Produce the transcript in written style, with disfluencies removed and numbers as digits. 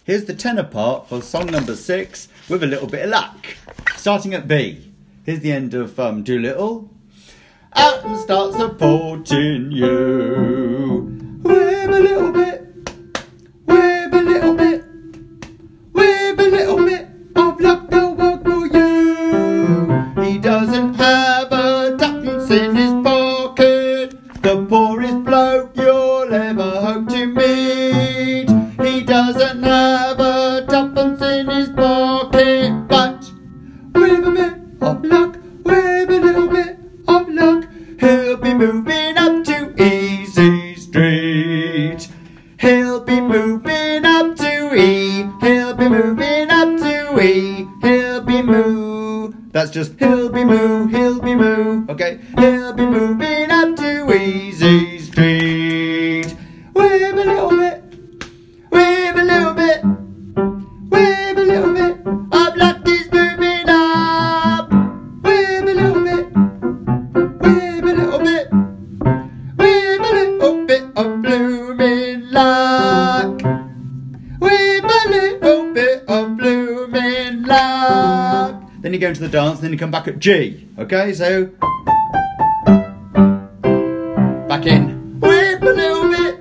Here's the tenor part for song number 6 with a little bit of luck. Starting at B. Here's the end of Doolittle. Out and start supporting you. With a little bit, with a little bit, with a little bit of luck they'll work for you. He doesn't have a tuppence in his pocket, the poorest bloke you'll ever hope to meet. He doesn't have a tuppence in his pocket, but with a bit of luck, with a little bit of luck, he'll be moving up to Easy Street. He'll be moving up to E. He'll be moving up to E. He'll be moo. That's just he'll be moo. He'll be moo. Okay. He'll be moving up to Easy Street. With a little bit. With a little bit. With a little bit of luck, he's moving up. With a little bit. With a little bit. With a little bit of blooming luck. With a little bit of blooming luck. Then you go into the dance, then you come back at G. Okay, so back in. With a little bit.